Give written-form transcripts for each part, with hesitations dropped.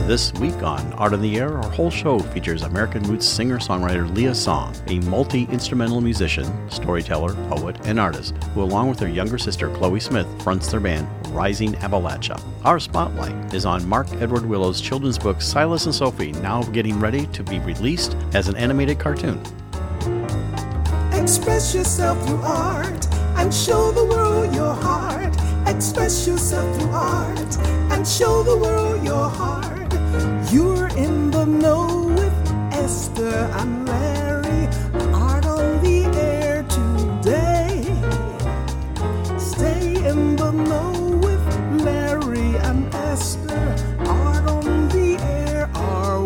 This week on Art on the Air, our whole show features American roots singer-songwriter Leah Song, a multi-instrumental musician, storyteller, poet, and artist, who along with her younger sister Chloe Smith fronts their band Rising Appalachia. Our spotlight is on Mark Edward Willow's children's book Silas and Sophie, now getting ready to be released as an animated cartoon. Express yourself through art and show the world your heart. Express yourself through art and show the world your heart. You're in the know with Esther and Larry. Art on the air today. Stay in the know with Larry and Esther. Art on the air our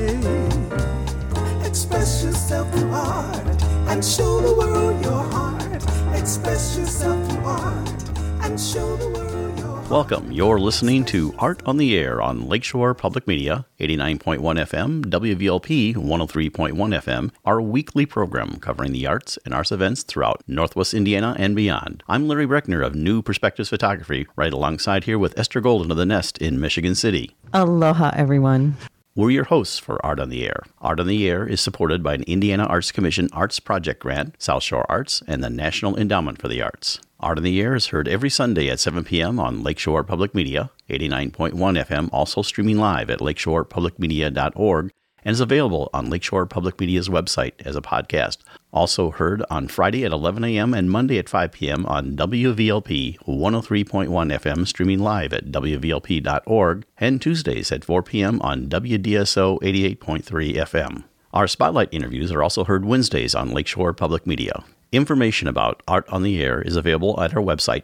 way. Express yourself through art and show the world your heart. Express yourself through art and show the world your heart. Welcome. You're listening to Art on the Air on Lakeshore Public Media, 89.1 FM, WVLP 103.1 FM, our weekly program covering the arts and arts events throughout Northwest Indiana and beyond. I'm Larry Breckner of New Perspectives Photography, right alongside here with Esther Golden of The Nest in Michigan City. Aloha, everyone. We're your hosts for Art on the Air. Art on the Air is supported by an Indiana Arts Commission Arts Project Grant, South Shore Arts, and the National Endowment for the Arts. Art on the Air is heard every Sunday at 7 p.m. on Lakeshore Public Media, 89.1 FM, also streaming live at lakeshorepublicmedia.org, and is available on Lakeshore Public Media's website as a podcast. Also heard on Friday at 11 a.m. and Monday at 5 p.m. on WVLP 103.1 FM, streaming live at wvlp.org, and Tuesdays at 4 p.m. on WDSO 88.3 FM. Our Spotlight interviews are also heard Wednesdays on Lakeshore Public Media. Information about Art on the Air is available at our website,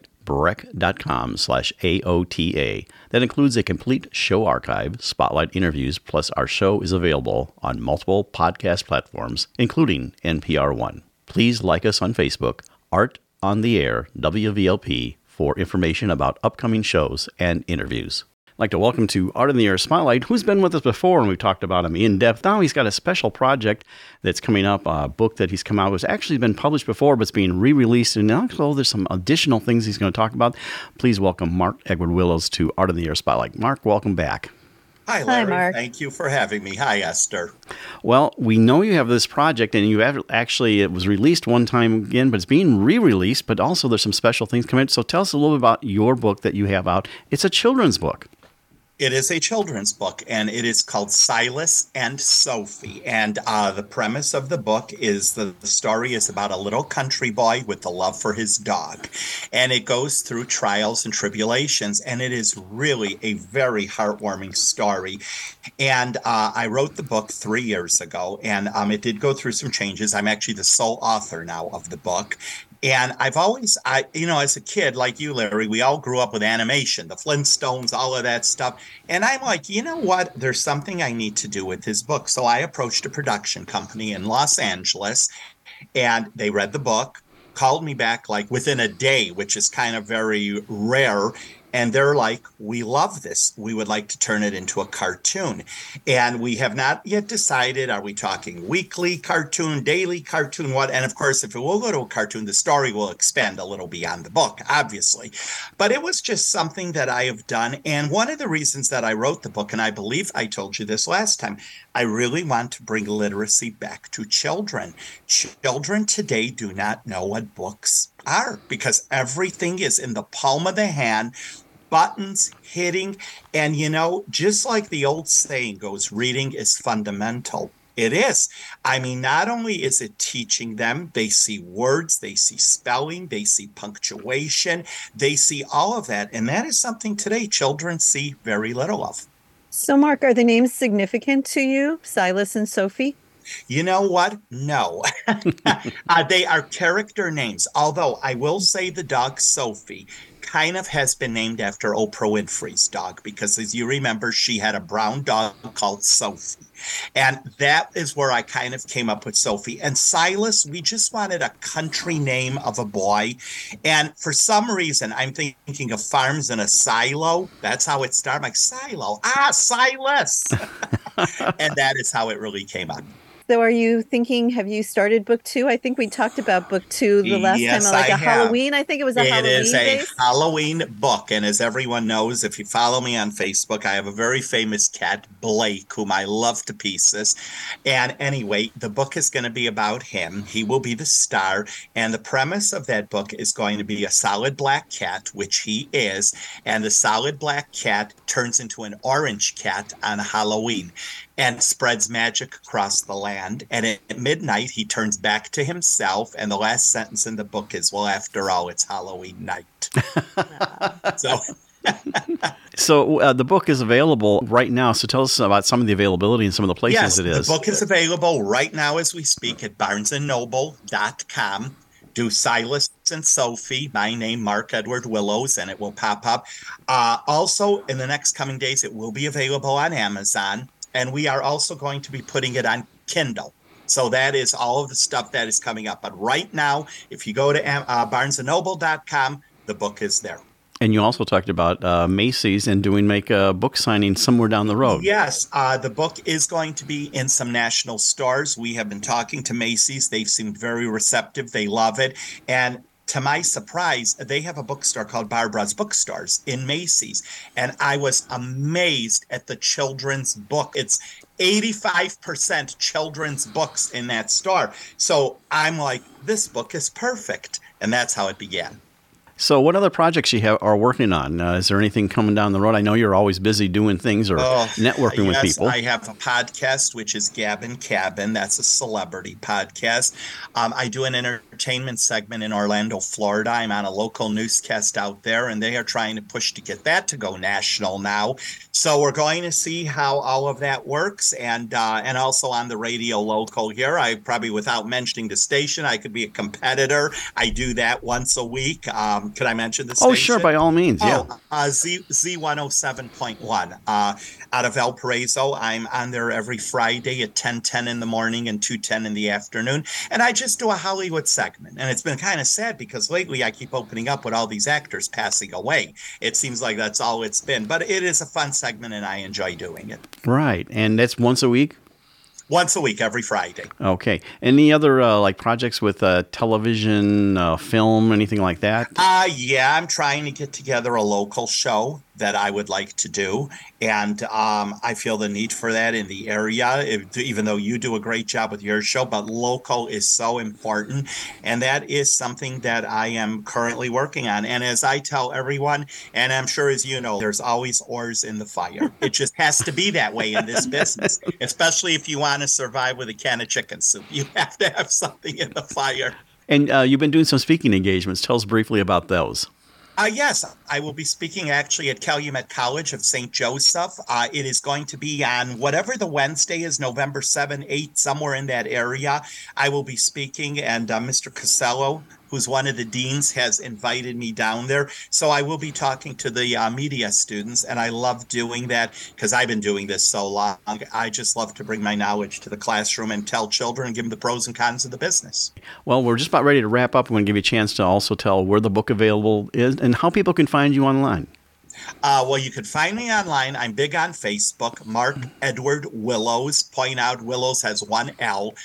breck.com/AOTA. That includes a complete show archive, spotlight interviews, plus our show is available on multiple podcast platforms, including NPR One. Please like us on Facebook, Art on the Air, WVLP, for information about upcoming shows and interviews. I'd like to welcome to Art on the Air Spotlight, who's been with us before, and we've talked about him in depth. Now he's got a special project that's coming up, a book that he's come out with. It's actually been published before, but it's being re-released, and now there's some additional things he's going to talk about. Please welcome Mark Edward Willows to Art on the Air Spotlight. Mark, welcome back. Hi, Larry. Hi, Mark. Thank you for having me. Hi, Esther. Well, we know you have this project, and you have actually, it was released one time again, but it's being re-released, but also there's some special things coming. So tell us a little bit about your book that you have out. It's a children's book. It is a children's book, and it is called Silas and Sophie. And the premise of the book is the story is about a little country boy with a love for his dog. And it goes through trials and tribulations, and it is really a very heartwarming story. And I wrote the book 3 years ago, and it did go through some changes. I'm actually the sole author now of the book. And I've always, as a kid, like you, Larry, we all grew up with animation, the Flintstones, all of that stuff. And I'm like, you know what? There's something I need to do with this book. So I approached a production company in Los Angeles, and they read the book, called me back like within a day, which is kind of very rare. And they're like, we love this. We would like to turn it into a cartoon. And we have not yet decided, are we talking weekly cartoon, daily cartoon, what? And of course, if it will go to a cartoon, the story will expand a little beyond the book, obviously. But it was just something that I have done. And one of the reasons that I wrote the book, and I believe I told you this last time, I really want to bring literacy back to children. Children today do not know what books are because everything is in the palm of the hand, buttons hitting. And, just like the old saying goes, reading is fundamental. It is. I mean, not only is it teaching them, they see words, they see spelling, they see punctuation, they see all of that. And that is something today children see very little of. So, Mark, are the names significant to you, Silas and Sophie? You know what? No. They are character names, although I will say the dog Sophie kind of has been named after Oprah Winfrey's dog because, as you remember, she had a brown dog called Sophie. And that is where I kind of came up with Sophie. And Silas, we just wanted a country name of a boy. And for some reason, I'm thinking of farms in a silo. That's how it started. I'm like, silo. Silas. And that is how it really came out. So are you thinking, have you started book 2? I think we talked about book 2 the last Yes, time, like I a have. Halloween. I think it was a It Halloween is a base. Halloween book. And as everyone knows, if you follow me on Facebook, I have a very famous cat, Blake, whom I love to pieces. And anyway, the book is going to be about him. He will be the star. And the premise of that book is going to be a solid black cat, which he is. And the solid black cat turns into an orange cat on Halloween and spreads magic across the land. And at midnight, he turns back to himself. And the last sentence in the book is, well, after all, it's Halloween night. So the book is available right now. So tell us about some of the availability and some of the places Yes, it is. the book is available right now as we speak at barnesandnoble.com. Do Silas and Sophie, my name, Mark Edward Willows, and it will pop up. Also, in the next coming days, it will be available on Amazon. And we are also going to be putting it on Kindle. So that is all of the stuff that is coming up. But right now, if you go to barnesandnoble.com, the book is there. And you also talked about Macy's and make a book signing somewhere down the road. Yes, the book is going to be in some national stores. We have been talking to Macy's. They've seemed very receptive. They love it. And to my surprise, they have a bookstore called Barbara's Bookstores in Macy's. And I was amazed at the children's book. It's 85% children's books in that store. So I'm like, this book is perfect. And that's how it began. So what other projects you are working on? Is there anything coming down the road? I know you're always busy doing things or networking with people. I have a podcast, which is Gabbin' Cabin. That's a celebrity podcast. I do an entertainment segment in Orlando, Florida. I'm on a local newscast out there, and they are trying to push to get that to go national now. So we're going to see how all of that works. And also on the radio local here, I probably, without mentioning the station, I could be a competitor. I do that once a week. Could I mention the station? Oh, sure, by all means, yeah. Z107.1 out of Valparaiso. I'm on there every Friday at 10:10 in the morning and 2:10 in the afternoon. And I just do a Hollywood segment. And it's been kind of sad because lately I keep opening up with all these actors passing away. It seems like that's all it's been. But it is a fun segment, and I enjoy doing it. Right. And that's once a week? Once a week, every Friday. Okay. Any other projects with television, film, anything like that? Yeah, I'm trying to get together a local show that I would like to do. And I feel the need for that in the area, even though you do a great job with your show. But local is so important. And that is something that I am currently working on. And as I tell everyone, and I'm sure as you know, there's always oars in the fire. It just has to be that way in this business, especially if you want to survive with a can of chicken soup. You have to have something in the fire. And you've been doing some speaking engagements. Tell us briefly about those. Yes, I will be speaking actually at Calumet College of St. Joseph. It is going to be on whatever the Wednesday is, November 7, 8, somewhere in that area. I will be speaking, and Mr. Casello, who's one of the deans, has invited me down there. So I will be talking to the media students, and I love doing that because I've been doing this so long. I just love to bring my knowledge to the classroom and tell children and give them the pros and cons of the business. Well, we're just about ready to wrap up. I'm going to give you a chance to also tell where the book available is and how people can find you online. Well, you can find me online. I'm big on Facebook. Mark Edward Willows. Point out Willows has one L,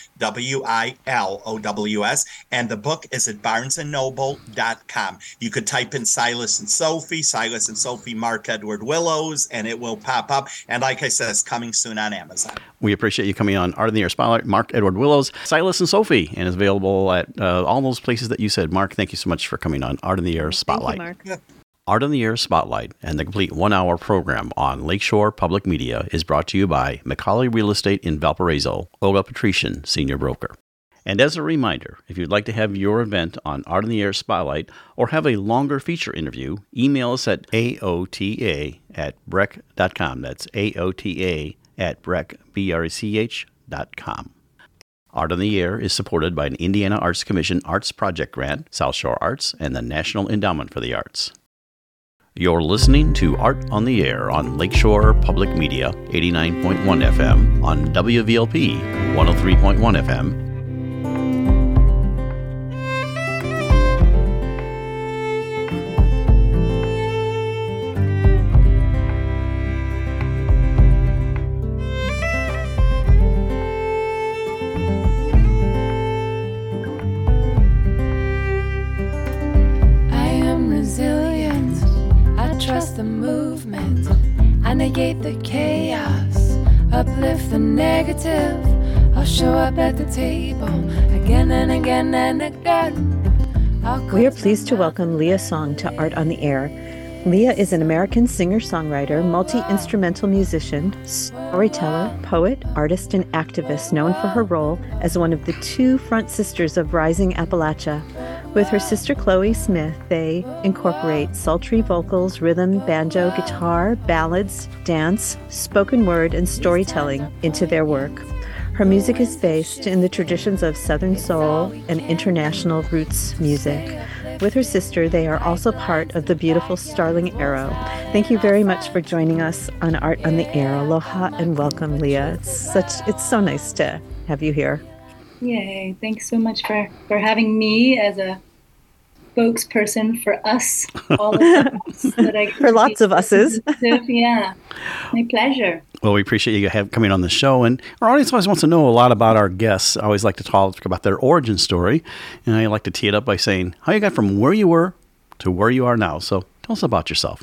WILOWS. And the book is at barnesandnoble.com. You could type in Silas and Sophie, Mark Edward Willows, and it will pop up. And like I said, it's coming soon on Amazon. We appreciate you coming on Art in the Air Spotlight. Mark Edward Willows, Silas and Sophie, and is available at all those places that you said. Mark, thank you so much for coming on Art in the Air Spotlight. Thank you, Mark. Art on the Air Spotlight and the complete one-hour program on Lakeshore Public Media is brought to you by McCauley Real Estate in Valparaiso, Olga Patrician, Senior Broker. And as a reminder, if you'd like to have your event on Art on the Air Spotlight or have a longer feature interview, email us at aota@brech.com. That's aota@brech.com. Art on the Air is supported by an Indiana Arts Commission Arts Project Grant, South Shore Arts, and the National Endowment for the Arts. You're listening to Art on the Air on Lakeshore Public Media, 89.1 FM, on WVLP, 103.1 FM, uplift the negative. I'll show up at the table again and again and again. We are pleased to welcome Leah Song to Art on the Air. Leah is an American singer-songwriter, multi-instrumental musician, storyteller, poet, artist, and activist known for her role as one of the two front sisters of Rising Appalachia. With her sister Chloe Smith, they incorporate sultry vocals, rhythm, banjo, guitar, ballads, dance, spoken word, and storytelling into their work. Her music is based in the traditions of Southern soul and international roots music. With her sister, they are also part of the beautiful Starling Arrow. Thank you very much for joining us on Art on the Air. Aloha and welcome, Leah. It's so nice to have you here. Yay. Thanks so much for having me as a spokesperson for us, all of us. For lots of us's. Yeah, my pleasure. Well, we appreciate you coming on the show. And our audience always wants to know a lot about our guests. I always like to talk about their origin story. And I like to tee it up by saying how you got from where you were to where you are now. So tell us about yourself.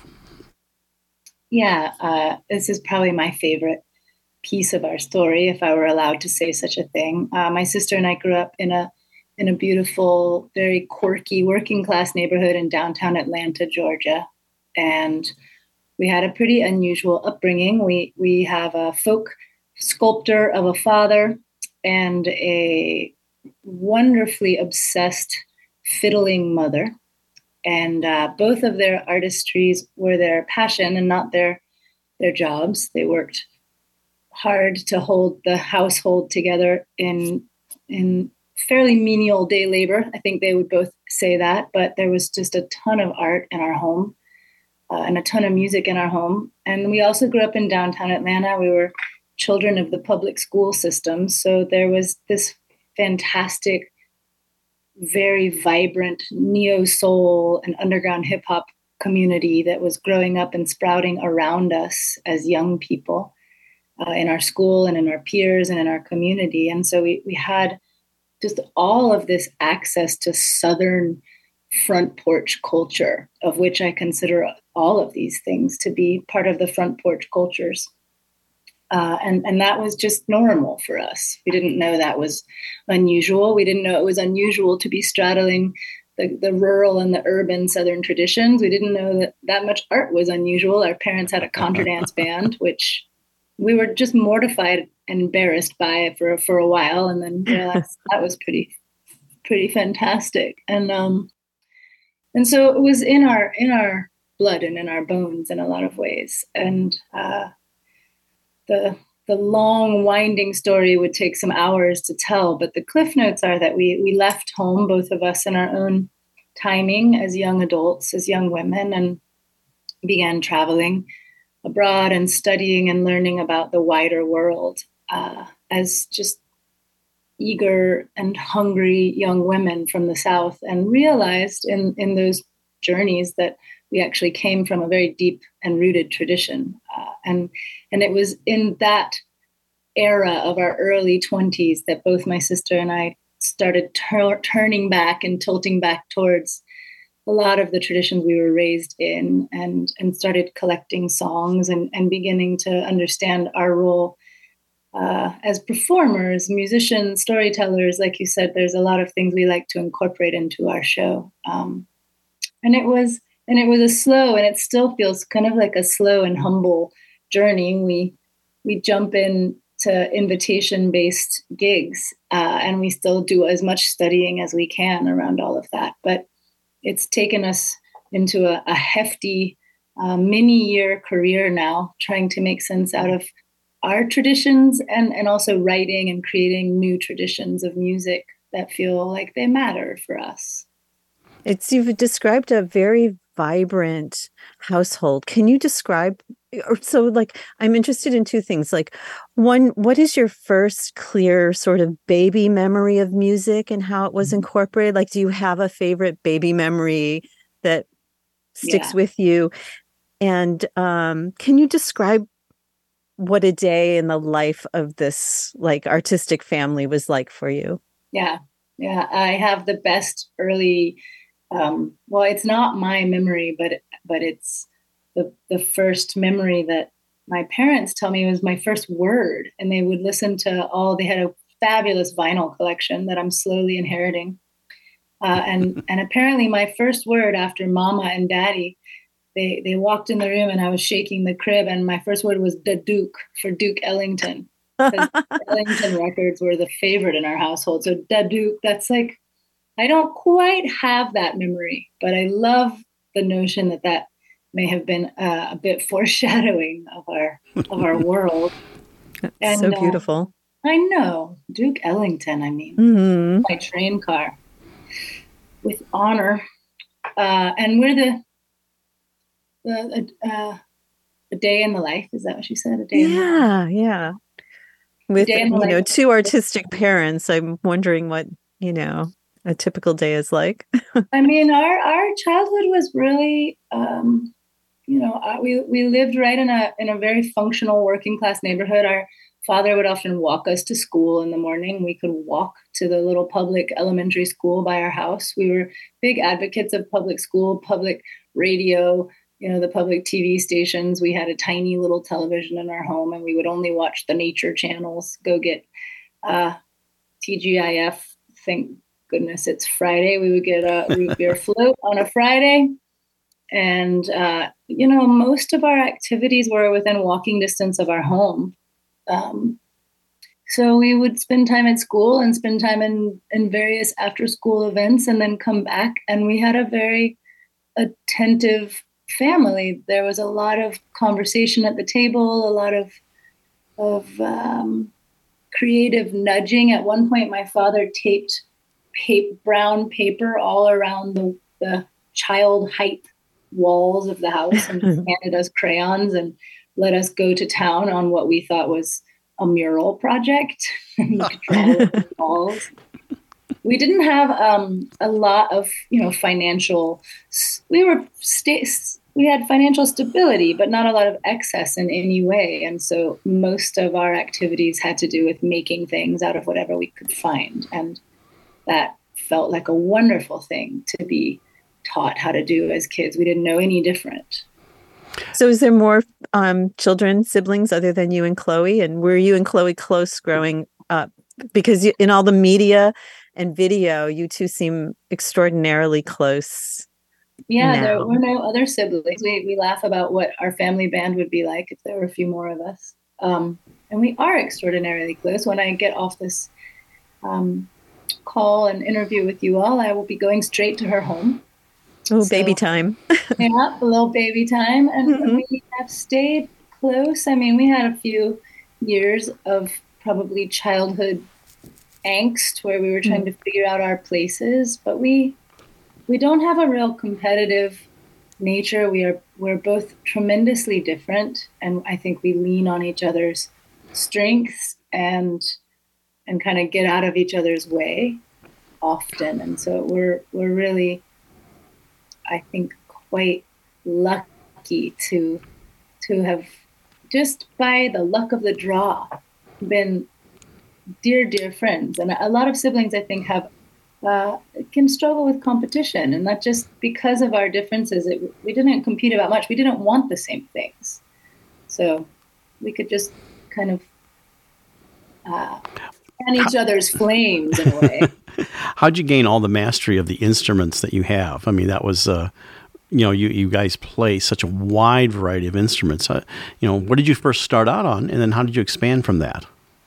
Yeah, this is probably my favorite piece of our story, if I were allowed to say such a thing. My sister and I grew up in a beautiful, very quirky working class neighborhood in downtown Atlanta, Georgia. And we had a pretty unusual upbringing. We have a folk sculptor of a father and a wonderfully obsessed fiddling mother. And both of their artistries were their passion and not their jobs. They worked hard to hold the household together in fairly menial day labor. I think they would both say that, but there was just a ton of art in our home and a ton of music in our home. And we also grew up in downtown Atlanta. We were children of the public school system. So there was this fantastic, very vibrant neo-soul and underground hip hop community that was growing up and sprouting around us as young people in our school and in our peers and in our community. And so we had just all of this access to Southern front porch culture, of which I consider all of these things to be part of the front porch cultures. And that was just normal for us. We didn't know that was unusual. We didn't know it was unusual to be straddling the rural and the urban Southern traditions. We didn't know that much art was unusual. Our parents had a contra dance band, which we were just mortified and embarrassed by for a while, and then realized that was pretty fantastic. And so it was in our blood and in our bones in a lot of ways. And the long winding story would take some hours to tell, but the cliff notes are that we left home, both of us in our own timing as young adults, as young women, and began traveling abroad and studying and learning about the wider world as just eager and hungry young women from the South, and realized in those journeys that we actually came from a very deep and rooted tradition. And it was in that era of our early 20s that both my sister and I started turning back and tilting back towards a lot of the traditions we were raised in, and started collecting songs and beginning to understand our role as performers, musicians, storytellers. Like you said, there's a lot of things we like to incorporate into our show. And it was a slow, and it still feels kind of like a slow and humble journey. We jump in to invitation-based gigs, and we still do as much studying as we can around all of that. But it's taken us into a hefty many-year career now, trying to make sense out of our traditions and also writing and creating new traditions of music that feel like they matter for us. You've described a very vibrant household. Can you describe, I'm interested in two things. Like, one, what is your first clear sort of baby memory of music and how it was incorporated? Like, do you have a favorite baby memory that sticks with you? And can you describe what a day in the life of this artistic family was like for you? Yeah. I have the best early, it's not my memory, but it's the first memory that my parents tell me it was my first word, and they would listen to they had a fabulous vinyl collection that I'm slowly inheriting. And apparently my first word after Mama and Daddy, they walked in the room and I was shaking the crib, and my first word was "Da Duke" for Duke Ellington. Because Ellington records were the favorite in our household. So "Da Duke," that's like, I don't quite have that memory, but I love the notion that may have been a bit foreshadowing of our world. And, so beautiful. I know, Duke Ellington. I mean, my train car with honor, and we're a day in the life. Is that what you said? A day. Yeah. With two artistic parents, I'm wondering what a typical day is like. I mean, our childhood was really, we lived right in a very functional working class neighborhood. Our father would often walk us to school in the morning. We could walk to the little public elementary school by our house. We were big advocates of public school, public radio, the public TV stations. We had a tiny little television in our home, and we would only watch the nature channels. Go get TGIF. Thank goodness it's Friday. We would get a root beer float on a Friday. And, most of our activities were within walking distance of our home. So we would spend time at school and spend time in various after-school events, and then come back. And we had a very attentive family. There was a lot of conversation at the table, a lot of creative nudging. At one point, my father taped brown paper all around the child height walls of the house and handed us crayons and let us go to town on what we thought was a mural project. Walls. We didn't have a lot of financial. We had financial stability, but not a lot of excess in any way. And so most of our activities had to do with making things out of whatever we could find, and that felt like a wonderful thing to be taught how to do as kids. We didn't know any different. So is there more children, siblings other than you and Chloe? And were you and Chloe close growing up? Because in all the media and video, you two seem extraordinarily close. Yeah, now. There were no other siblings. We laugh about what our family band would be like if there were a few more of us. And we are extraordinarily close. When I get off this call and interview with you all, I will be going straight to her home. Oh, so, baby time. Yeah, a little baby time. And we have stayed close. I mean, we had a few years of probably childhood angst where we were trying to figure out our places, but we don't have a real competitive nature. We're both tremendously different, and I think we lean on each other's strengths and kind of get out of each other's way often. And so we're really, I think, quite lucky to have, just by the luck of the draw, been dear friends. And a lot of siblings, I think, can struggle with competition, and not just because of our differences. We didn't compete about much. We didn't want the same things, so we could just kind of fan each other's flames in a way. How'd you gain all the mastery of the instruments that you have? I mean, that was you guys play such a wide variety of instruments. What did you first start out on, and then how did you expand from that?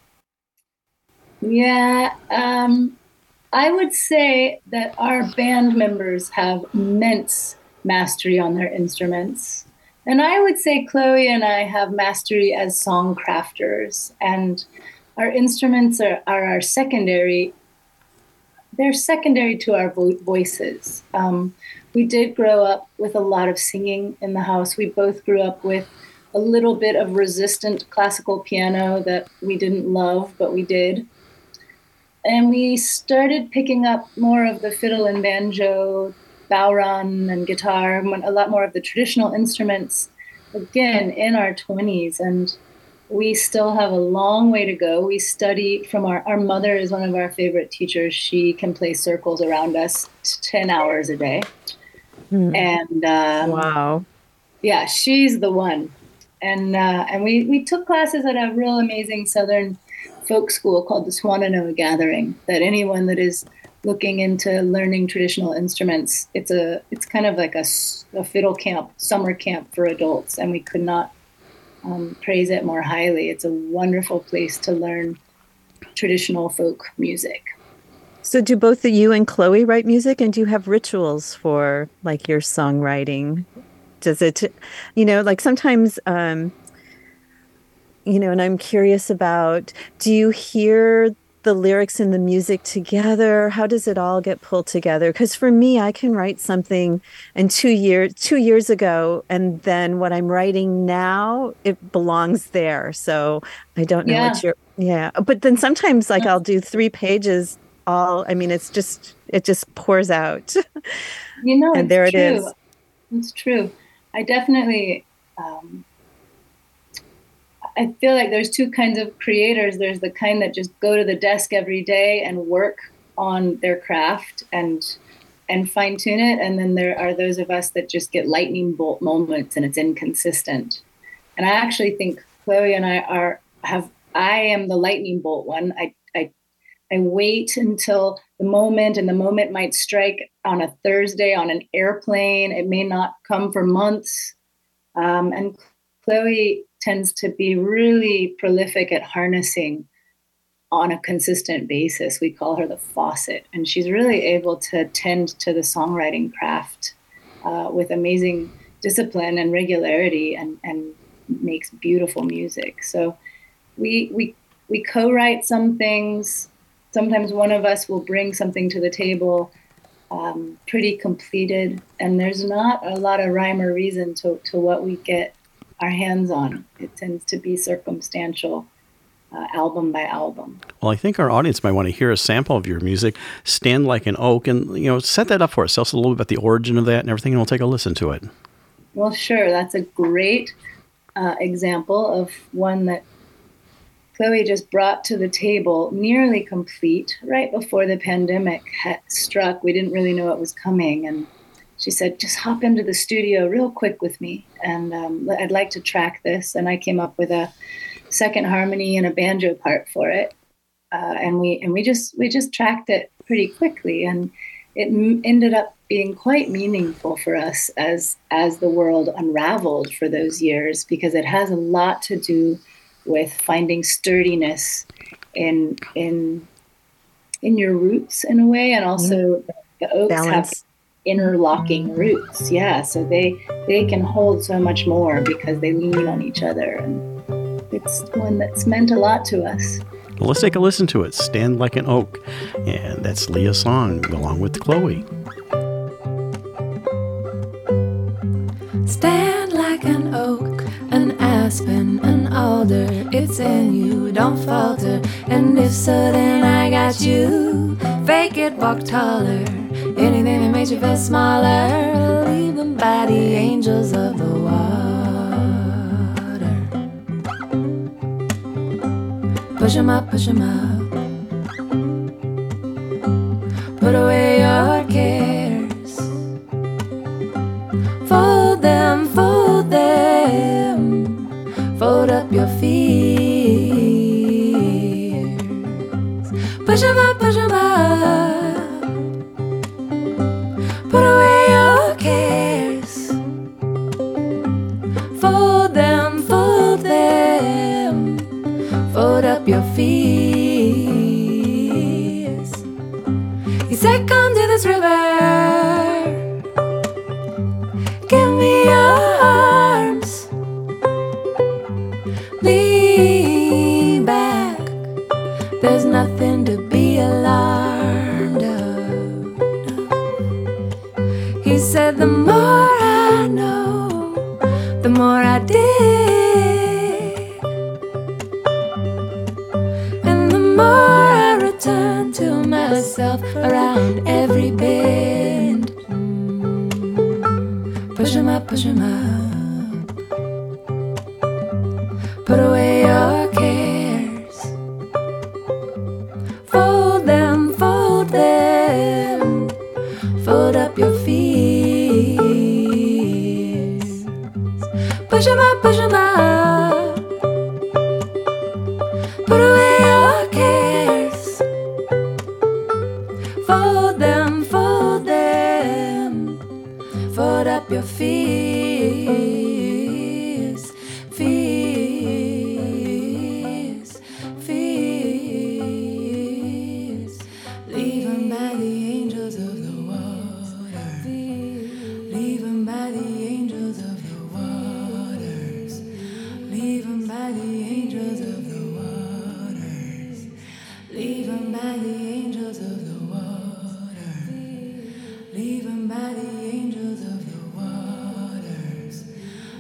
Yeah, I would say that our band members have immense mastery on their instruments. And I would say Chloe and I have mastery as song crafters. And our instruments are our secondary. They're secondary to our voices. We did grow up with a lot of singing in the house. We both grew up with a little bit of resistant classical piano that we didn't love, but we did. And we started picking up more of the fiddle and banjo, bowron and guitar, a lot more of the traditional instruments, again, in our 20s. And we still have a long way to go. We study from our mother is one of our favorite teachers. She can play circles around us 10 hours a day. And wow. Yeah, she's the one. And we took classes at a real amazing Southern folk school called the Swannanoa Gathering, that anyone that is looking into learning traditional instruments, it's kind of like a fiddle camp, summer camp for adults, and we could not praise it more highly. It's a wonderful place to learn traditional folk music. So do both you and Chloe write music, and do you have rituals for like your songwriting? Does it, like sometimes, and I'm curious about, do you hear the lyrics and the music together? How does it all get pulled together? Because for me, I can write something and 2 years ago, and then what I'm writing now, it belongs there. So I don't know what but then sometimes like I'll do 3 pages it just pours out. And there it is. It's true. I definitely, I feel like there's 2 kinds of creators. There's the kind that just go to the desk every day and work on their craft and fine tune it. And then there are those of us that just get lightning bolt moments and it's inconsistent. And I actually think Chloe and I am the lightning bolt one. I wait until the moment, and the moment might strike on a Thursday on an airplane. It may not come for months. And Chloe tends to be really prolific at harnessing on a consistent basis. We call her the faucet, and she's really able to tend to the songwriting craft with amazing discipline and regularity, and makes beautiful music. So we co-write some things. Sometimes one of us will bring something to the table pretty completed, and there's not a lot of rhyme or reason to what we get our hands on. It tends to be circumstantial, album by album. Well, I think our audience might want to hear a sample of your music, Stand Like an Oak, and set that up for us. Tell us a little bit about the origin of that and everything, and we'll take a listen to it. Well, sure. That's a great example of one that Chloe just brought to the table, nearly complete, right before the pandemic had struck. We didn't really know what was coming, and she said, just hop into the studio real quick with me, and I'd like to track this. And I came up with a second harmony and a banjo part for it, and we just tracked it pretty quickly, and it ended up being quite meaningful for us as the world unraveled for those years, because it has a lot to do with finding sturdiness in your roots in a way, and also the oaks have interlocking roots. Yeah, so they can hold so much more because they lean on each other, and it's one that's meant a lot to us. Well, let's take a listen to it. Stand Like an Oak, and that's Leah Song along with Chloe. Stand like an oak, an aspen, an alder. It's in you, don't falter. And if so, then I got you. Fake it, walk taller. Anything that makes you feel smaller, leave them by the angels of the water. Push 'em up, push 'em up. Put away your cares. Fold them, fold them. Fold up your fears. Push 'em up, push 'em up. Put away your cares. Fold them, fold them. Fold up your fears. You said come to this river. Give me your arms. Lean back. There's nothing to be alarmed of. He said the more I know, the more I dig, and the more I return to myself around every bend. Push 'em up, push 'em up. Put away your cares. Fold them, fold them. Fold up your fears. Push 'em up, push 'em up.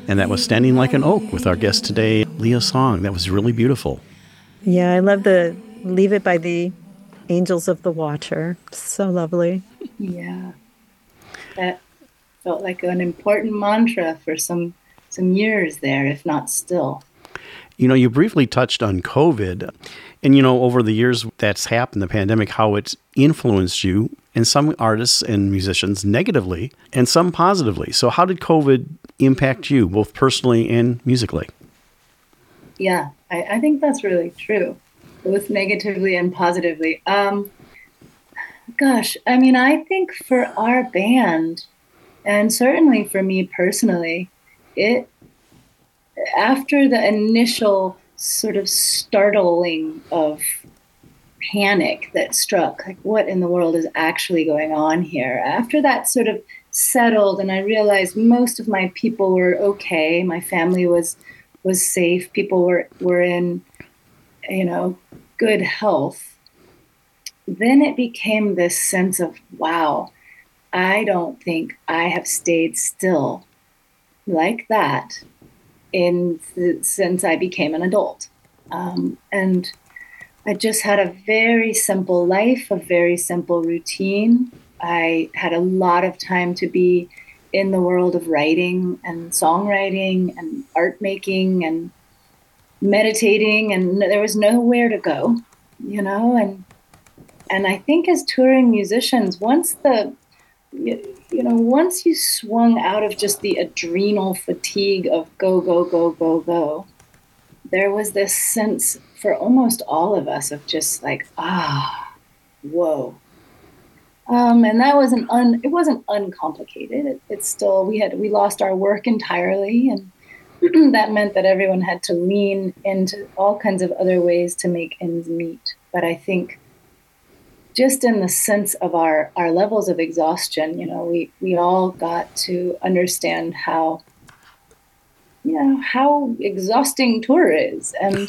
And that was Standing Like an Oak with our guest today, Leah Song. That was really beautiful. Yeah, I love the Leave It by the Angels of the Water. So lovely. Yeah. That felt like an important mantra for some years there, if not still. You know, you briefly touched on COVID. And, you know, over the years that's happened, the pandemic, how it's influenced you, and some artists and musicians negatively, and some positively. So how did COVID impact you, both personally and musically? Yeah, I think that's really true, both negatively and positively. Gosh, I mean, I think for our band, and certainly for me personally, after the initial sort of startling of panic that struck, like what in the world is actually going on here? After that sort of settled and I realized most of my people were okay, my family was safe, people were in, you know, good health, then it became this sense of, wow, I don't think I have stayed still like that since I became an adult. And I just had a very simple life, a very simple routine. I had a lot of time to be in the world of writing and songwriting and art making and meditating, and there was nowhere to go, you know, and I think as touring musicians, once you swung out of just the adrenal fatigue of go, go, go, go, go, there was this sense for almost all of us of just like, whoa. And that it wasn't uncomplicated. It's still, we lost our work entirely. And that meant that everyone had to lean into all kinds of other ways to make ends meet. But I think just in the sense of our levels of exhaustion, you know, we all got to understand how exhausting tour is. And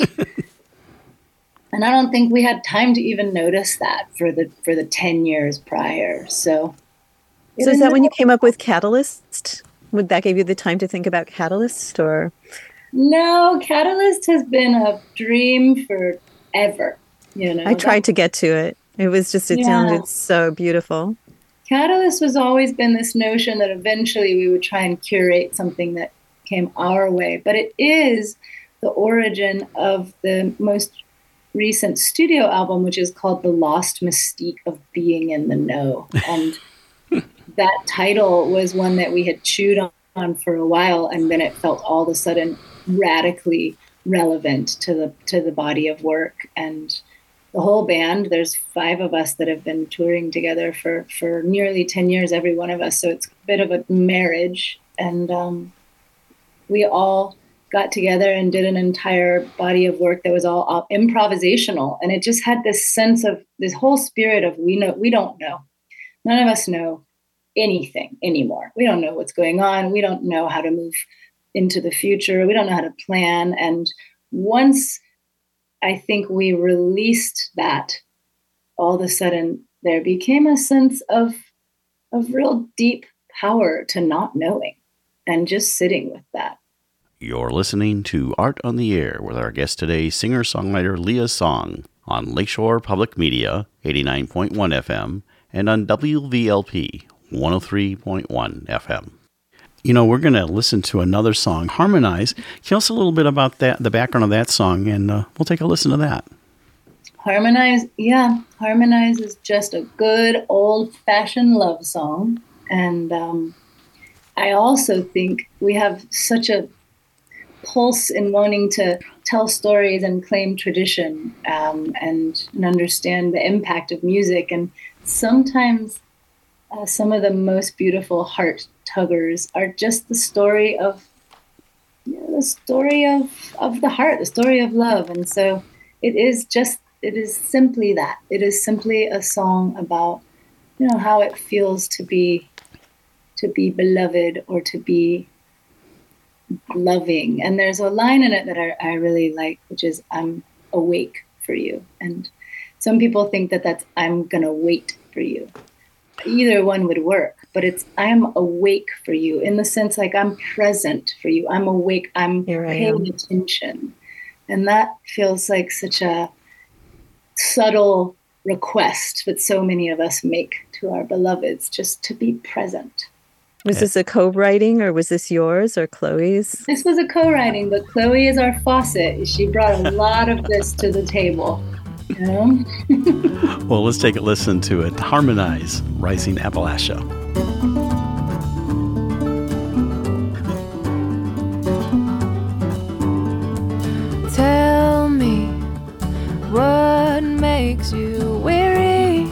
and I don't think we had time to even notice that for the 10 years prior. So is that when you came up with Catalyst? Would that give you the time to think about Catalyst, or? No, Catalyst has been a dream forever. You know, I tried to get to it. It was just, it sounded so beautiful. Catalyst has always been this notion that eventually we would try and curate something that came our way. But it is the origin of the most recent studio album, which is called The Lost Mystique of Being in the Know. And that title was one that we had chewed on for a while, and then it felt all of a sudden radically relevant to the body of work. And the whole band, there's 5 of us that have been touring together for nearly 10 years, every one of us. So it's a bit of a marriage. And we all got together and did an entire body of work that was all improvisational. And it just had this sense of this whole spirit of we don't know. None of us know anything anymore. We don't know what's going on. We don't know how to move into the future. We don't know how to plan. And once I think we released that, all of a sudden there became a sense of real deep power to not knowing and just sitting with that. You're listening to Art on the Air with our guest today, singer-songwriter Leah Song, on Lakeshore Public Media, 89.1 FM, and on WVLP, 103.1 FM. You know, we're going to listen to another song, Harmonize. Tell us a little bit about that, the background of that song, and we'll take a listen to that. Harmonize is just a good old-fashioned love song. And I also think we have such a pulse in wanting to tell stories and claim tradition, and understand the impact of music. And sometimes some of the most beautiful heart tuggers are just the story of the heart, the story of love. And so it is simply that. It is simply a song about, you know, how it feels to be beloved or to be loving. And there's a line in it that I really like, which is, I'm awake for you. And some people think that that's, I'm gonna wait for you. either one would work, but I am awake for you in the sense like I'm present for you. I'm awake. I'm paying attention. And that feels like such a subtle request that so many of us make to our beloveds, just to be present. Was this a co-writing, or was this yours or Chloe's? This was a co-writing, but Chloe is our faucet. She brought a lot of this to the table. You know? Well, let's take a listen to it. Harmonize, Rising Appalachia. Tell me what makes you weary.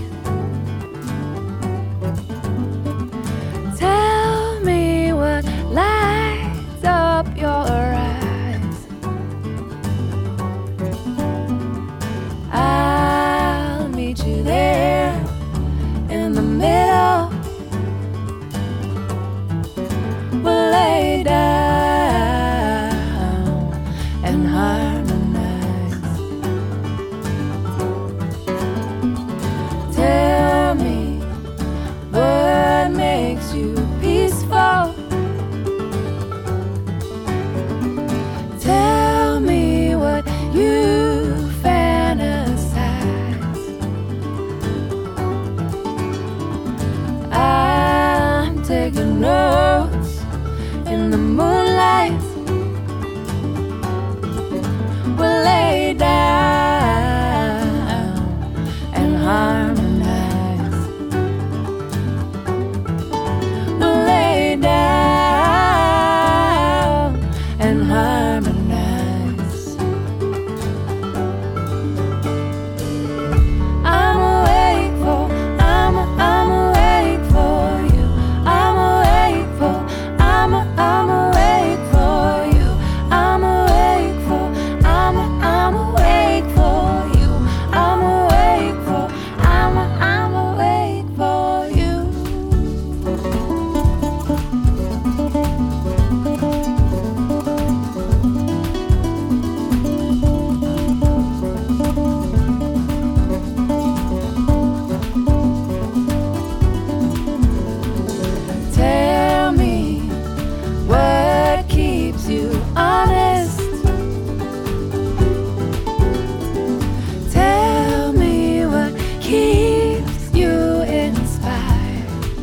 Tell me what lights up your eyes. I'll meet you there in the middle. We'll lay down and harmonize. Tell me what makes you peaceful. Tell me what you fantasize. I'm taking notes in the moonlight. We'll lay down and harmonize. We'll lay down and harmonize. I'm awake for you. I'm awake for you. I'm awake for you. I'm awake for you. Tell me what keeps you honest. Tell me what keeps you inspired.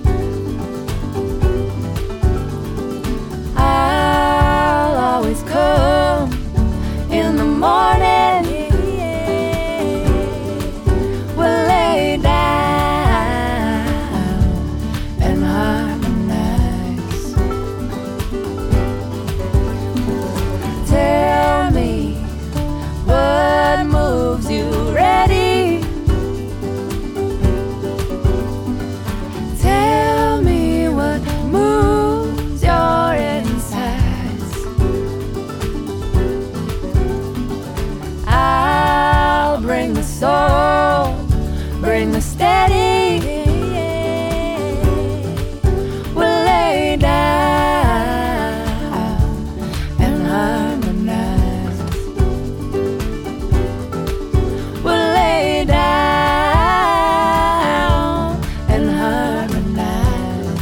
I'll always come in the morning. We'll lay down and harmonize. Tell me what moves you ready. Tell me what moves your insides. I'll bring the soul, bring the steady. We'll lay down and harmonize. We'll lay down and harmonize.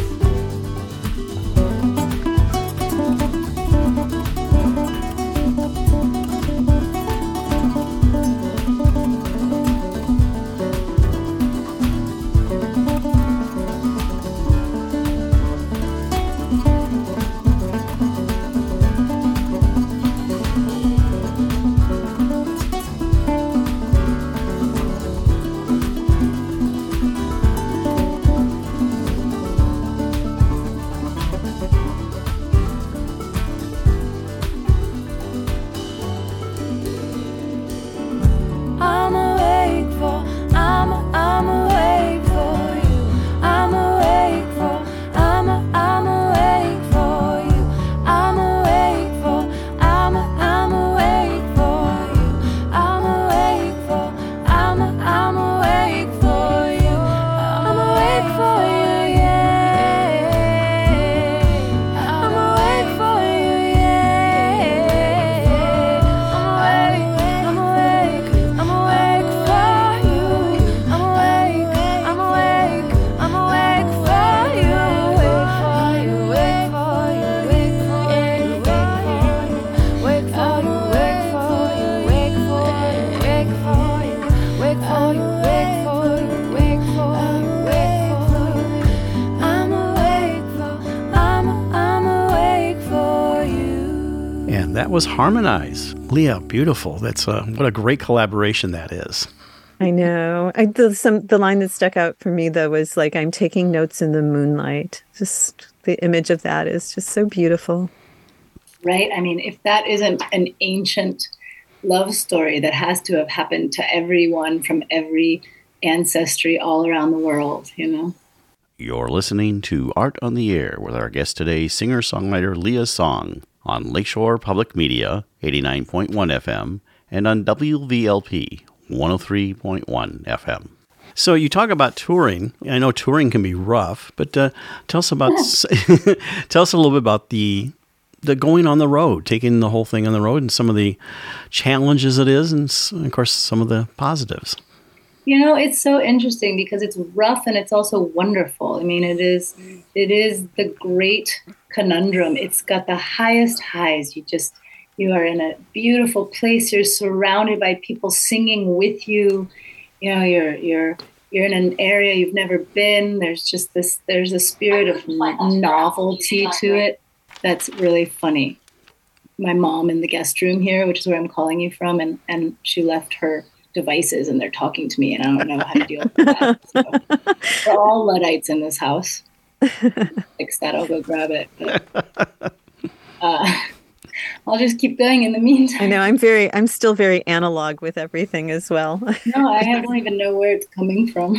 that was Harmonize. Leah, beautiful. That's what a great collaboration that is. I know. The line that stuck out for me, though, was like, I'm taking notes in the moonlight. Just the image of that is just so beautiful. Right? I mean, if that isn't an ancient love story that has to have happened to everyone from every ancestry all around the world, you know? You're listening to Art on the Air with our guest today, singer-songwriter Leah Song, on Lakeshore Public Media, 89.1 FM, and on WVLP, 103.1 FM. So you talk about touring. I know touring can be rough, but tell us about tell us a little bit about the going on the road, taking the whole thing on the road, and some of the challenges it is, and of course some of the positives. You know, it's so interesting because it's rough and it's also wonderful. I mean, it is the great conundrum. It's got the highest highs. You are in a beautiful place. You're surrounded by people singing with you. You know, you're in an area you've never been. There's a spirit of novelty to it that's really funny. My mom in the guest room here, which is where I'm calling you from, and she left her devices and they're talking to me and I don't know how to deal with that. So, we're all Luddites in this house. Fix that, I'll go grab it. But, I'll just keep going in the meantime. I know, I'm still very analog with everything as well. No, I don't even know where it's coming from.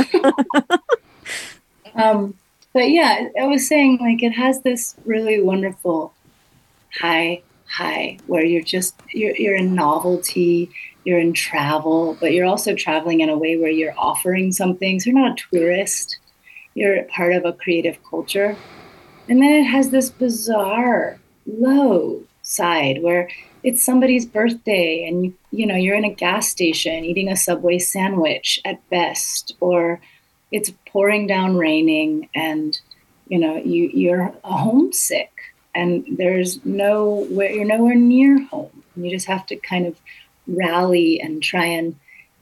But yeah, I was saying, like, it has this really wonderful high where you're in novelty, you're in travel, but you're also traveling in a way where you're offering something. So you're not a tourist, you're part of a creative culture. And then it has this bizarre low side where it's somebody's birthday and you're in a gas station eating a Subway sandwich at best, or it's pouring down raining and you're homesick and you're nowhere near home. You just have to kind of rally and try and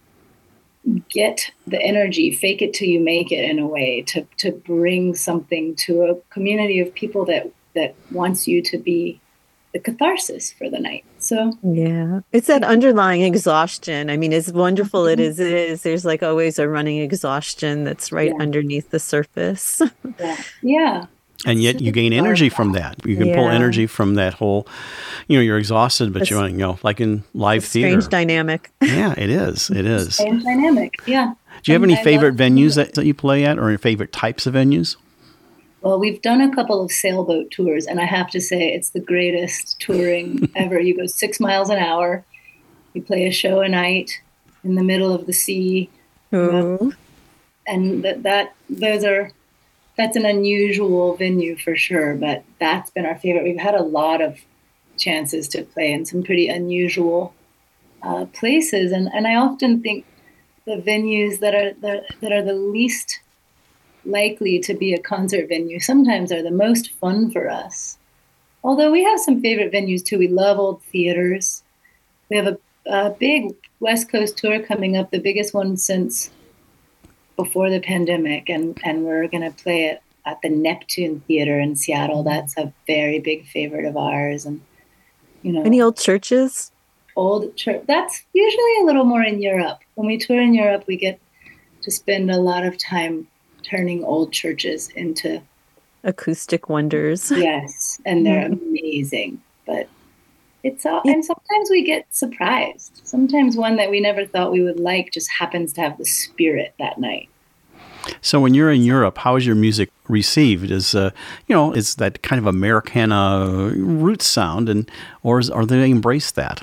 get the energy, fake it till you make it, in a way to bring something to a community of people that wants you to be the catharsis for the night. So yeah, it's that underlying exhaustion. I mean, as wonderful it is, there's like always a running exhaustion that's right underneath the surface. Yeah. And yet you gain energy from that. You can pull energy from that whole, you're exhausted, but like in live theater. Strange dynamic. Yeah, it is. It is. Strange dynamic, yeah. Do you have any favorite venues that you play at, or your favorite types of venues? Well, we've done a couple of sailboat tours, and I have to say it's the greatest touring ever. You go 6 miles an hour, you play a show a night in the middle of the sea. Ooh. And that's an unusual venue for sure, but that's been our favorite. We've had a lot of chances to play in some pretty unusual places, and I often think the venues that are the least likely to be a concert venue sometimes are the most fun for us. Although we have some favorite venues too. We love old theaters. We have a big West Coast tour coming up, the biggest one since before the pandemic, and we're going to play it at the Neptune Theater in Seattle. That's a very big favorite of ours. And any old churches? Old church. That's usually a little more in Europe. When we tour in Europe, we get to spend a lot of time turning old churches into acoustic wonders. Yes, and they're amazing. But it's all, and sometimes we get surprised. Sometimes one that we never thought we would like just happens to have the spirit that night. So when you're in Europe, how is your music received? Is that kind of Americana roots sound, or they embrace that?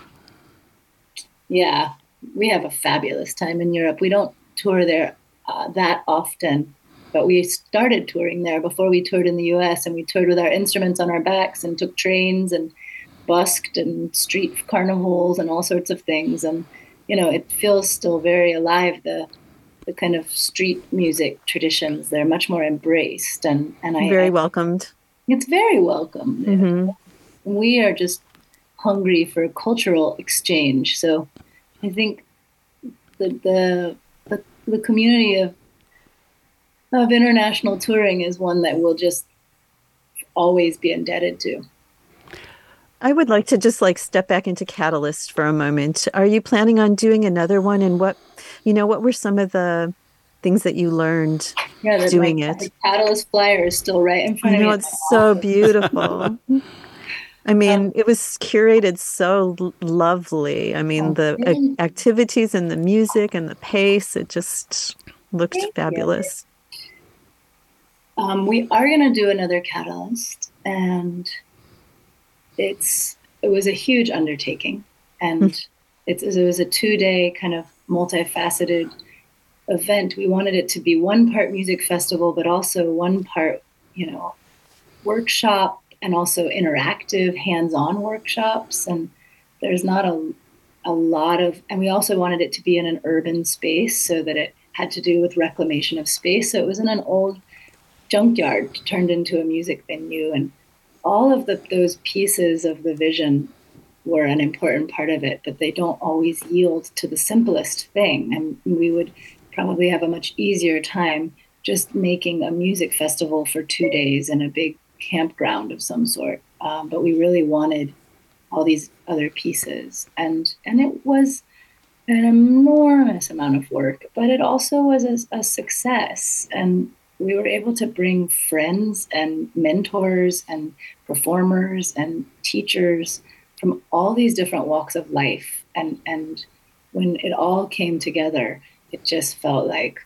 Yeah, we have a fabulous time in Europe. We don't tour there that often, but we started touring there before we toured in the U.S., and we toured with our instruments on our backs and took trains and busked and street carnivals and all sorts of things. And, it feels still very alive, the kind of street music traditions. They're much more embraced and very welcomed. It's very welcome. Mm-hmm. We are just hungry for cultural exchange. So I think the community of international touring is one that we'll just always be indebted to. I would like to just like step back into Catalyst for a moment. Are you planning on doing another one? And what were some of the things that you learned doing it? The Catalyst flyer is still right in front of me. It's so beautiful. I mean, it was curated so lovely. I mean, the activities and the music and the pace, it just looked fabulous. We are going to do another Catalyst, and it was a huge undertaking. And it was a 2-day kind of multifaceted event. We wanted it to be one part music festival, but also one part, workshop, and also interactive hands-on workshops. And there's not a lot of, and we also wanted it to be in an urban space so that it had to do with reclamation of space. So it was in an old junkyard turned into a music venue. And all of those pieces of the vision were an important part of it, but they don't always yield to the simplest thing. And we would probably have a much easier time just making a music festival for 2 days in a big campground of some sort. But we really wanted all these other pieces. And it was an enormous amount of work, but it also was a success. And we were able to bring friends and mentors and performers and teachers from all these different walks of life. And when it all came together, it just felt like,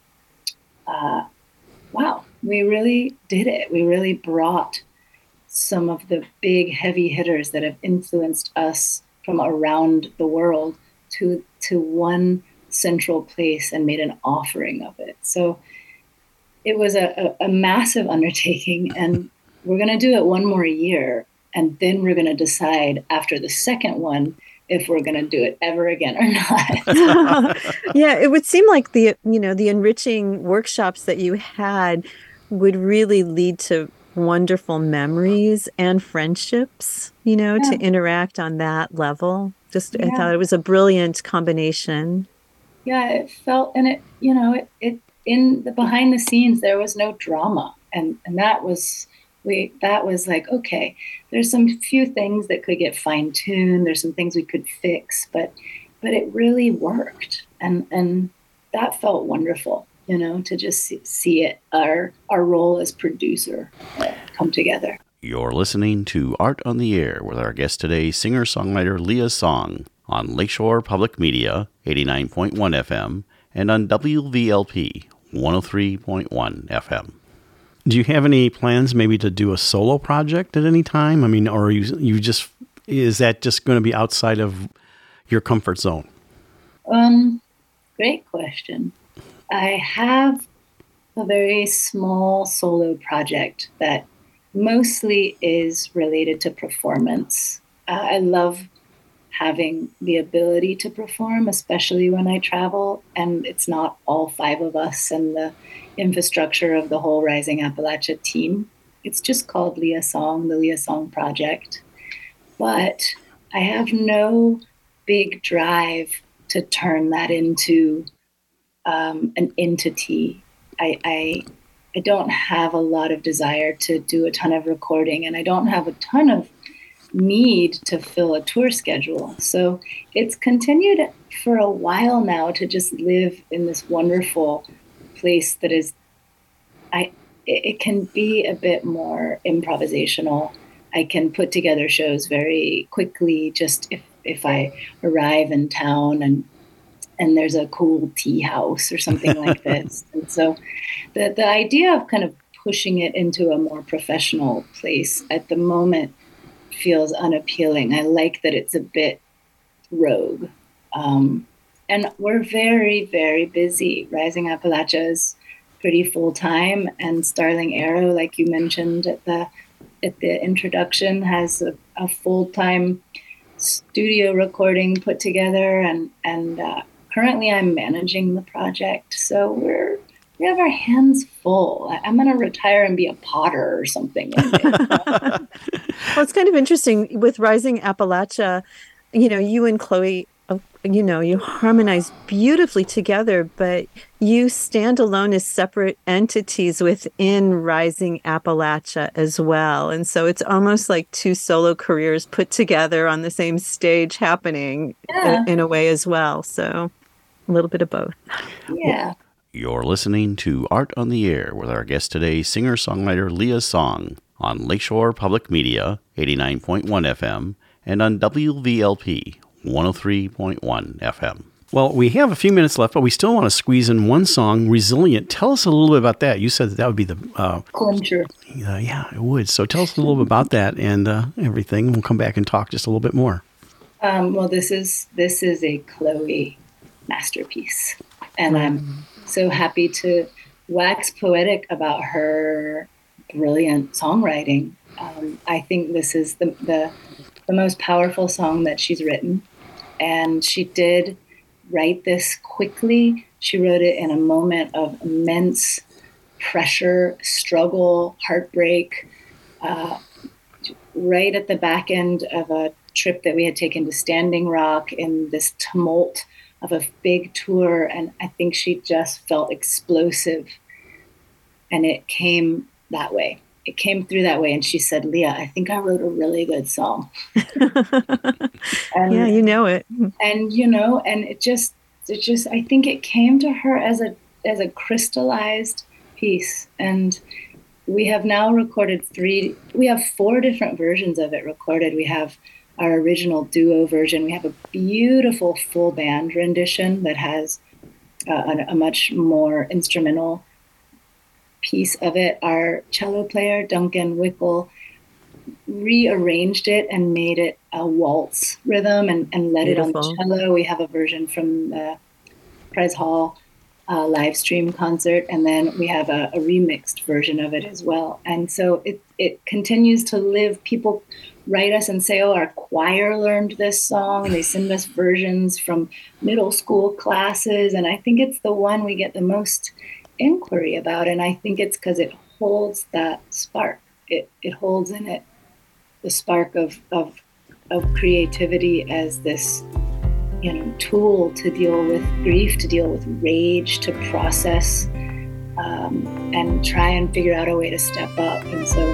wow, we really did it. We really brought some of the big heavy hitters that have influenced us from around the world to one central place and made an offering of it. So it was a massive undertaking, and we're going to do it one more year. And then we're going to decide after the second one if we're going to do it ever again or not. Yeah, it would seem like the enriching workshops that you had would really lead to wonderful memories and friendships, to interact on that level. I thought it was a brilliant combination. Yeah, it felt, and it in the behind the scenes, there was no drama. And that was like, okay, there's some few things that could get fine tuned. There's some things we could fix, but it really worked. And that felt wonderful, to just see it, our role as producer come together. You're listening to Art on the Air with our guest today, singer-songwriter Leah Song, on Lakeshore Public Media, 89.1 FM, and on WVLP, 103.1 FM. Do you have any plans maybe to do a solo project at any time? I mean, or is that just going to be outside of your comfort zone? Great question. I have a very small solo project that mostly is related to performance. I love having the ability to perform, especially when I travel, and it's not all 5 of us and the infrastructure of the whole Rising Appalachia team. It's just called Leah Song, the Leah Song Project. But I have no big drive to turn that into an entity. I don't have a lot of desire to do a ton of recording, and I don't have a ton of need to fill a tour schedule. So it's continued for a while now to just live in this wonderful place that is, it can be a bit more improvisational. I can put together shows very quickly, just if I arrive in town and there's a cool tea house or something like this. And so the idea of kind of pushing it into a more professional place at the moment feels unappealing. I like that it's a bit rogue. And we're very, very busy. Rising Appalachia is pretty full-time, and Starling Arrow, like you mentioned at the introduction, has a full-time studio recording put together, and currently I'm managing the project. So we have our hands full. I'm going to retire and be a potter or something. Well, it's kind of interesting with Rising Appalachia. You and Chloe you harmonize beautifully together, but you stand alone as separate entities within Rising Appalachia as well. And so it's almost like two solo careers put together on the same stage happening in a way as well. So a little bit of both. Yeah. You're listening to Art on the Air with our guest today, singer-songwriter Leah Song, on Lakeshore Public Media, 89.1 FM, and on WVLP, 103.1 FM. Well, we have a few minutes left, but we still want to squeeze in one song, Resilient. Tell us a little bit about that. You said that would be the... Clincher. Yeah, it would. So tell us a little bit about that and everything. We'll come back and talk just a little bit more. Well, this is a Chloe masterpiece. And I'm so happy to wax poetic about her brilliant songwriting. I think this is the most powerful song that she's written. And she did write this quickly. She wrote it in a moment of immense pressure, struggle, heartbreak, right at the back end of a trip that we had taken to Standing Rock in this tumult of a big tour. And I think she just felt explosive. And it came that way. It came through that way. And she said, Leah, I think I wrote a really good song. And, yeah, you know it. And, and it just, I think it came to her as a crystallized piece. And we have now recorded we have 4 different versions of it recorded. We have our original duo version. We have a beautiful full band rendition that has a much more instrumental piece of it. Our cello player, Duncan Wickel, rearranged it and made it a waltz rhythm and led Beautiful. It on the cello. We have a version from the Pres Hall live stream concert, and then we have a remixed version of it as well. And so it continues to live. People write us and say, oh, our choir learned this song, and they send us versions from middle school classes. And I think it's the one we get the most inquiry about. And I think it's because it holds that spark. It holds in it the spark of creativity as this, tool to deal with grief, to deal with rage, to process, and try and figure out a way to step up. And so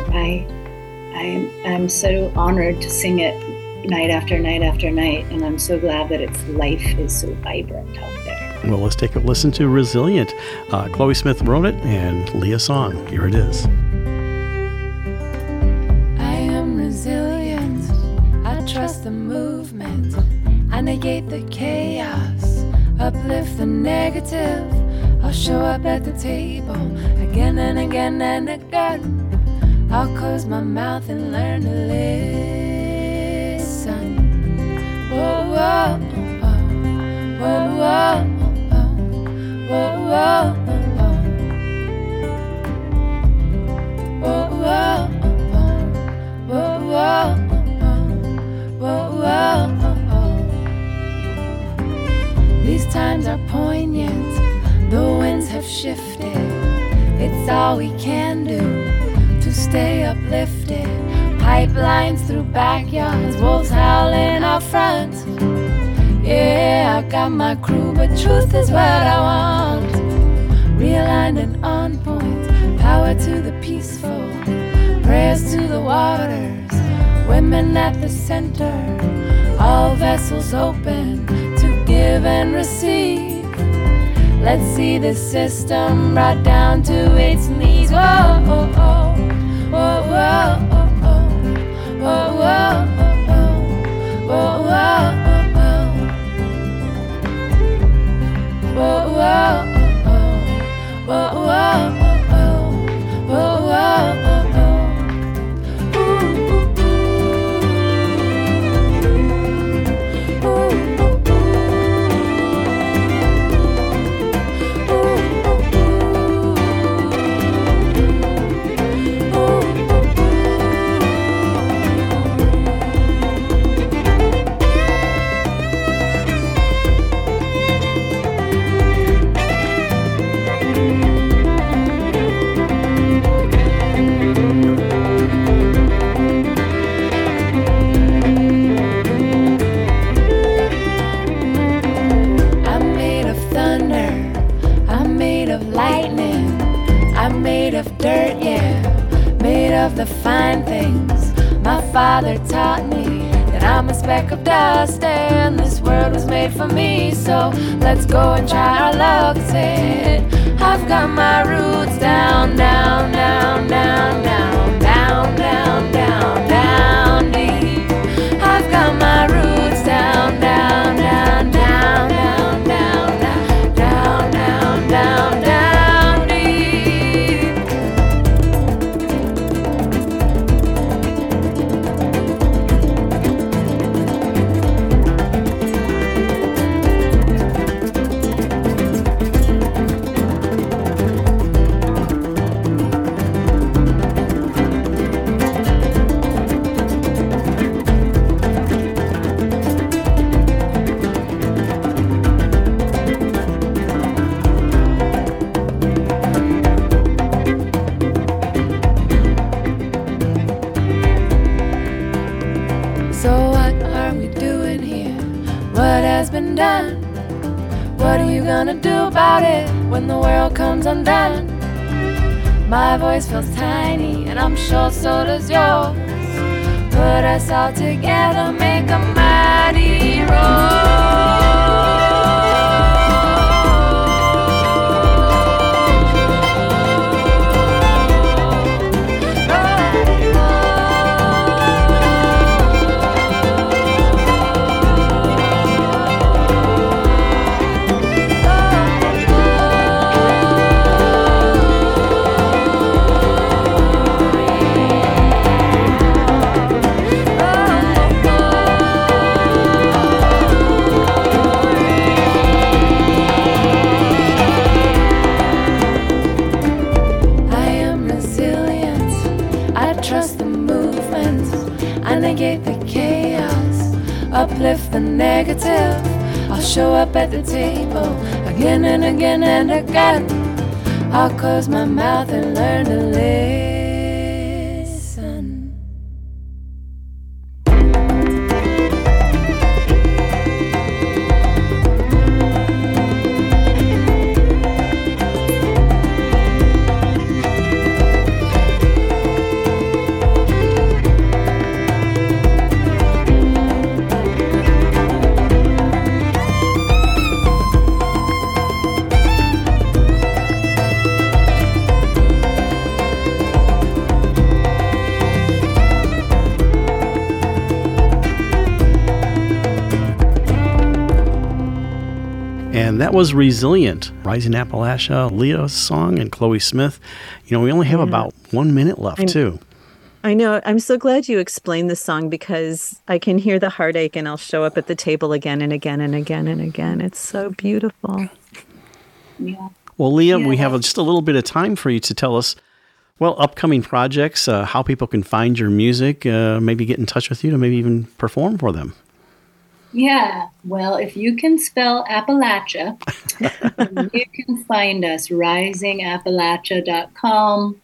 I'm so honored to sing it night after night after night, and I'm so glad that its life is so vibrant out there. Well, let's take a listen to Resilient. Chloe Smith wrote it, and Leah Song. Here it is. I am resilient. I trust the movement. I negate the chaos. Uplift the negative. I'll show up at the table again and again and again. I'll close my mouth and learn to listen. Whoa, whoa, whoa, whoa, whoa. Whoa, whoa, whoa, whoa, whoa, whoa, whoa. These times are poignant, the winds have shifted. It's all we can do to stay uplifted. Pipelines through backyards, wolves howling out front. Yeah, I got my crew, but truth is what I want. Realigned and on point, power to the peaceful, prayers to the waters, women at the center, all vessels open to give and receive. Let's see the system brought down to its knees. Whoa, oh, oh, whoa, whoa, oh, oh, whoa, whoa, oh, oh, whoa, whoa. Whoa, whoa, oh, whoa, whoa, oh, whoa, whoa, made of dirt, yeah, made of the fine things. My father taught me that I'm a speck of dust and this world was made for me. So let's go and try our luck. Said I've got my roots down, down, down, down, down, down, down, down, down deep. I've got my roots down, down, down, down, down, down, down, down, down, down deep. So what are we doing here? What has been done? What are you gonna do about it when the world comes undone? My voice feels tiny and I'm sure so does yours. Put us all together, make a mighty negate the chaos, uplift the negative. I'll show up at the table again and again and again. I'll close my mouth and learn to listen. And that was Resilient, Rising Appalachia, Leah Song and Chloe Smith. You know, we only have about 1 minute left, too. I know. I'm so glad you explained the song because I can hear the heartache and I'll show up at the table again and again and again and again. It's so beautiful. Yeah. Well, Leah, we have just a little bit of time for you to tell us, well, upcoming projects, how people can find your music, maybe get in touch with you to maybe even perform for them. Yeah, well, if you can spell Appalachia, you can find us, risingappalachia.com.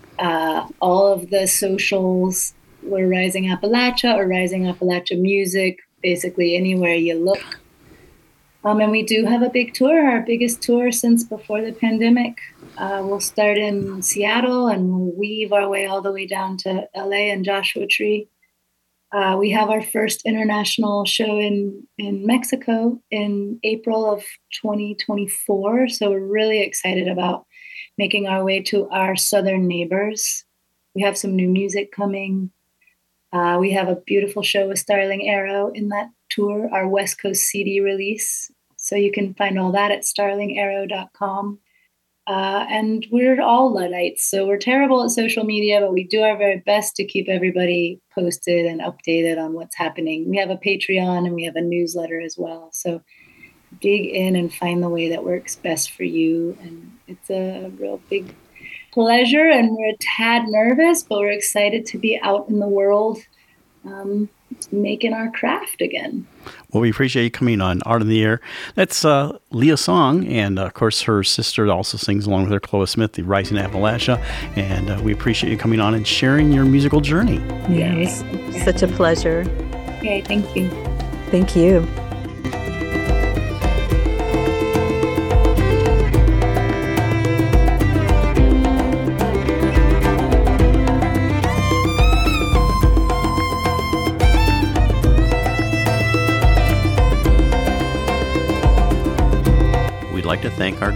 All of the socials, we're Rising Appalachia or Rising Appalachia Music, basically anywhere you look. And we do have a big tour, our biggest tour since before the pandemic. We'll start in Seattle and we'll weave our way all the way down to LA and Joshua Tree. We have our first international show in Mexico in April of 2024. So we're really excited about making our way to our southern neighbors. We have some new music coming. We have a beautiful show with Starling Arrow in that tour, our West Coast CD release. So you can find all that at starlingarrow.com. And we're all Luddites, so we're terrible at social media, but we do our very best to keep everybody posted and updated on what's happening. We have a Patreon and we have a newsletter as well. So dig in and find the way that works best for you. And it's a real big pleasure, and we're a tad nervous, but we're excited to be out in the world making our craft again. Well, we appreciate you coming on Art in the Air. That's Leah Song, and of course her sister also sings along with her, Chloe Smith, the Rising Appalachia, and we appreciate you coming on and sharing your musical journey. Yeah, it was such a pleasure. Okay, thank you. Thank you.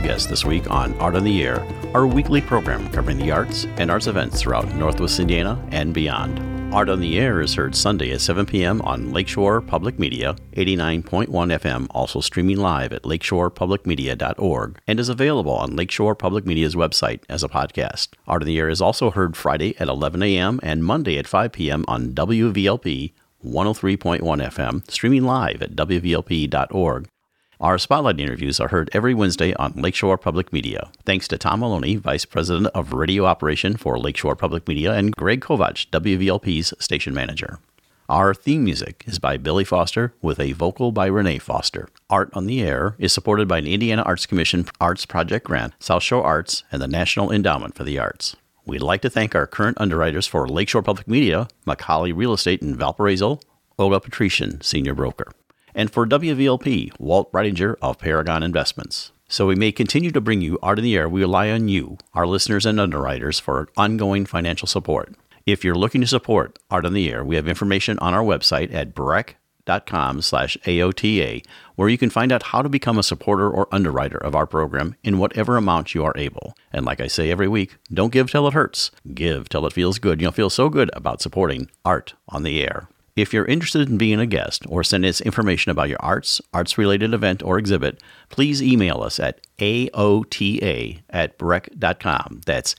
guest this week on Art on the Air, our weekly program covering the arts and arts events throughout Northwest Indiana and beyond. Art on the Air is heard Sunday at 7 p.m. on Lakeshore Public Media, 89.1 FM, also streaming live at lakeshorepublicmedia.org, and is available on Lakeshore Public Media's website as a podcast. Art on the Air is also heard Friday at 11 a.m. and Monday at 5 p.m. on WVLP 103.1 FM, streaming live at wvlp.org. Our Spotlight interviews are heard every Wednesday on Lakeshore Public Media. Thanks to Tom Maloney, Vice President of Radio Operation for Lakeshore Public Media, and Greg Kovach, WVLP's station manager. Our theme music is by Billy Foster with a vocal by Renee Foster. Art on the Air is supported by an Indiana Arts Commission Arts Project Grant, South Shore Arts, and the National Endowment for the Arts. We'd like to thank our current underwriters for Lakeshore Public Media, McCauley Real Estate in Valparaiso, Olga Patrician, Senior Broker. And for WVLP, Walt Breidinger of Paragon Investments. So we may continue to bring you Art in the Air. We rely on you, our listeners and underwriters, for ongoing financial support. If you're looking to support Art on the Air, we have information on our website at breck.com/AOTA, where you can find out how to become a supporter or underwriter of our program in whatever amount you are able. And like I say every week, don't give till it hurts. Give till it feels good. You'll feel so good about supporting Art on the Air. If you're interested in being a guest or send us information about your arts-related event or exhibit, please email us at aota@breck.com. That's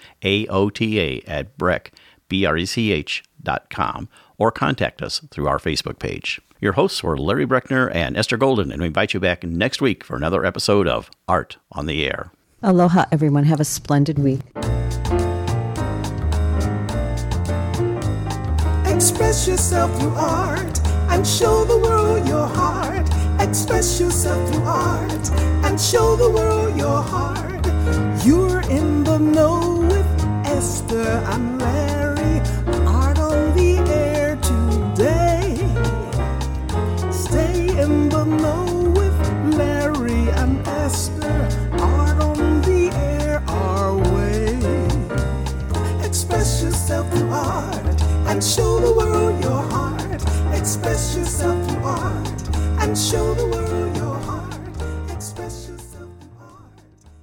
aota@breck.com, or contact us through our Facebook page. Your hosts were Larry Breckner and Esther Golden, and we invite you back next week for another episode of Art on the Air. Aloha, everyone. Have a splendid week. Express yourself through art and show the world your heart. Express yourself through art and show the world your heart. You're in the know with Esther and Larry. Art on the Air today. Stay in the know with Larry and Esther. Art on the Air our way. Express yourself through art and show the world your heart. Express yourself through art and show the world